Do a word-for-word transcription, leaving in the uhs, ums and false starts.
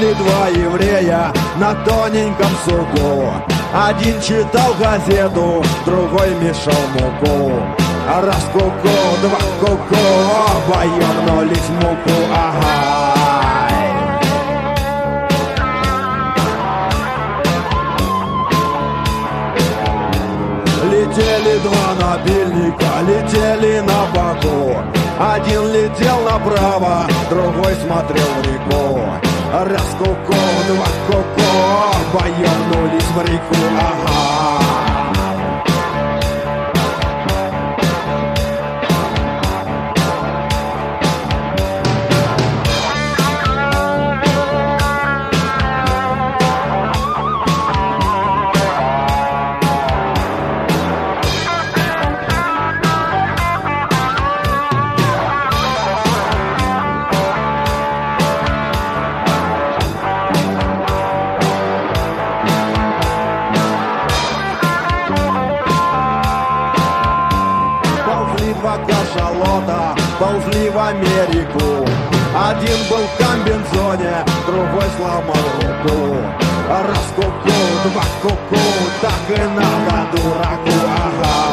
Летели два еврея на тоненьком суку. Один читал газету, другой мешал муку. А раз ку-ку, два ку-ку, оба ёбнулись в муку, ага. Летели два набильника, летели на боку. Один летел направо, другой смотрел в реку. Раз ку-ку, два ку-ку, оба ёбнулись в реку, ага. Кашалота ползли в Америку. Один был в комбинзоне, другой сломал руку. Раз ку-ку, два ку-ку, так и надо дураку, ага.